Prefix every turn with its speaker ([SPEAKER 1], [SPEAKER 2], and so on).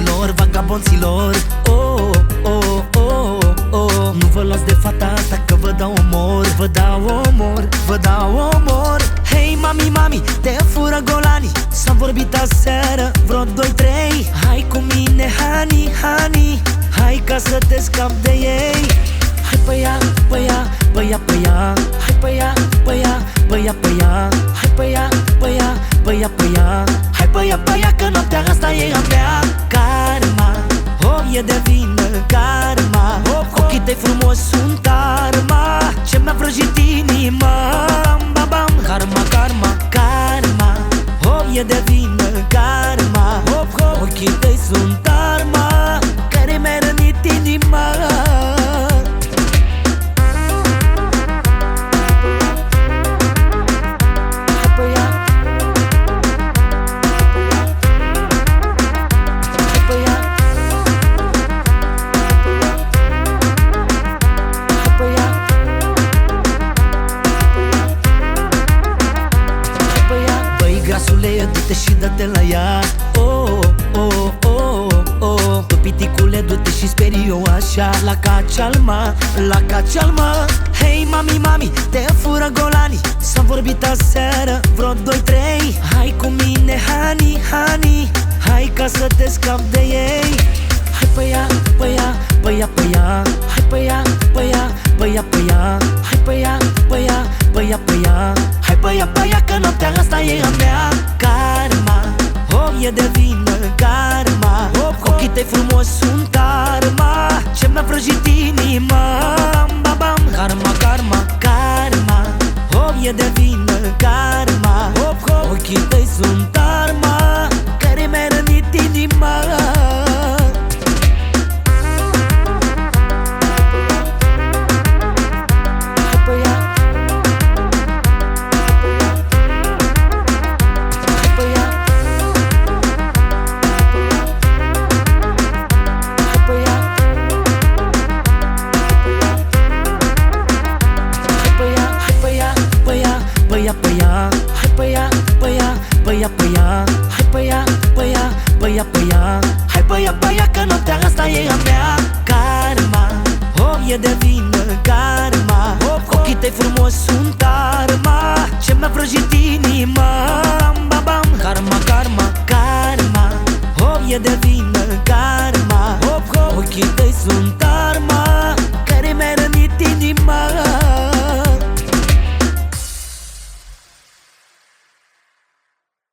[SPEAKER 1] fetelor, vagabonților. Oh, oh, oh, oh. Nu vă luați de fata asta că vă dau omor. Vă dau omor, vă dau omor. Hei mami, mami, te fură golanii. S-am vorbit aseară, vreo 2-3. Hai cu mine, honey, honey. Hai ca să te scap de ei. Hai pe ea, pe ea, pe ea, pe ea. Hai pe ea, pe ea, pe ea, pe ea. Hai pe ea, pe ea, pe ea, pe ea. Hai pe ea, pe ea, că noaptea asta e a mea. Karma, oh, e de vină, karma. Ochii tăi frumos sunt arma ce mi-a vrăjit inima. Bam, bam, karma, karma, karma. Oh, e de vină, karma. Ochii tăi sunt arma care mi-a rănit inima. Du-te și dă-te la ea. Oh, oh, oh, oh. Tu piticule, du-te și sperii-o așa. La cacialma, la cacialma. Hei mami, mami, te fură golanii. S-am vorbit aseară, vreo 2-3. Hai cu mine, honey, honey. Hai ca să te scap de ei. Hai pe ea, pe ea, pe ea, pe ea. Hai pe ea, pe ea, pe ea, pe ea. Hai pe ea, pe ea, pe ea, pe ea. Hai pe ea, pe ea, că noaptea asta e a mea. Karma, oh, e de vină, karma. Ochii tăi frumos sunt arma ce mi-a vrăjit inima. Bam, bam, karma, karma, karma. Oh, e de vină, karma. Ochii tăi sunt arma care mi-a rănit inima. Hai pe ea, pe ea, pe ea, pe ea, pe ea. Hai pe ea, pe ea, pe ea, pe ea. Hai pe ea, pe ea, că noaptea asta e a mea. Karma, oh, e de vină, karma. Ochii tăi frumos sunt arma ce mi-a vrăjit inima. Bam, bam, karma, karma, karma. Oh, e de vină, karma. Ochii tăi sunt arma